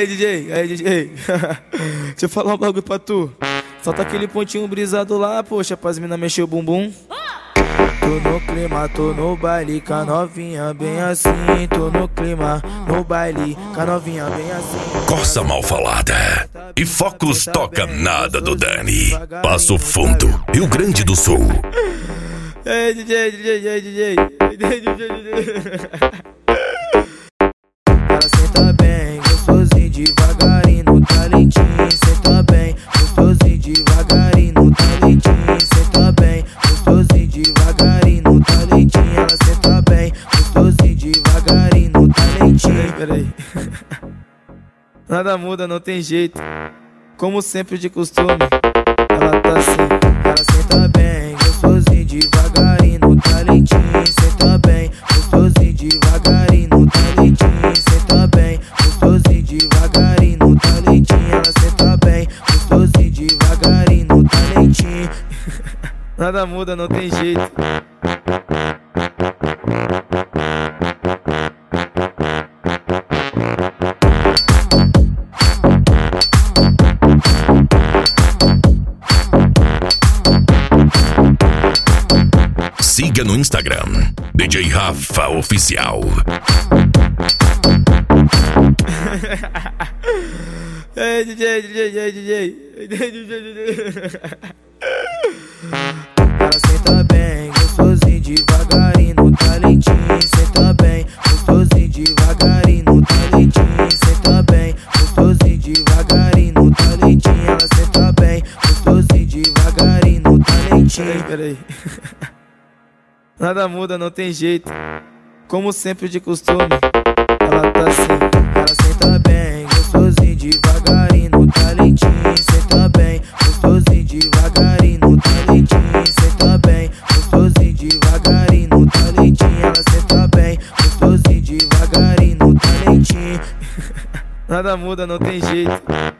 Aí, DJ, aí, DJ. Deixa eu falar um bagulho pra tu. Solta aquele pontinho brisado lá, poxa, pras mina mexer o bumbum. Tô no clima, tô no baile, com a novinha bem assim. Tô no clima, no baile, com a novinha bem assim. Corsa Mal Falada e Focus Toca Nada do Dani. Passo Fundo, Rio Grande do Sul. Ei, DJ, DJ, DJ, DJ. Ela senta bem, gostosinho devagarinho no talentinho. Senta bem, gostosinho devagarinho no talentinho. Senta bem, gostosinho devagarinho no talentinho. Ela senta bem, gostosinho devagarinho no talentinho. Peraí. Nada muda, não tem jeito. Como sempre de costume, ela tá assim. Ela senta bem, gostosinho devagarinho no talentinho. Senta bem, gostosinho devagarinho no talentinho. Senta bem, gostosinho devagarinho no talentinho. Ela senta bem, gostosinho devagarinho no talentinho. Nada muda, não tem jeito. Siga no Instagram, DJ Rafa Oficial. Ei, DJ, DJ, DJ, DJ. Ela senta bem, gostosinho devagarinho no talentinho. Senta bem, gostosinho devagarinho no talentinho. Senta bem, gostosinho devagarinho no talentinho. Ela senta bem, gostosinho devagarinho no talentinho. Peraí. Nada muda, não tem jeito. Como sempre de costume, ela tá assim. Ela senta bem, gostosinho devagarinho no talentinho. Senta bem, gostosinho devagarinho no talentinho. Senta bem, gostosinho devagarinho no talentinho. Ela senta bem, gostosinho devagarinho no talentinho. Nada muda, não tem jeito.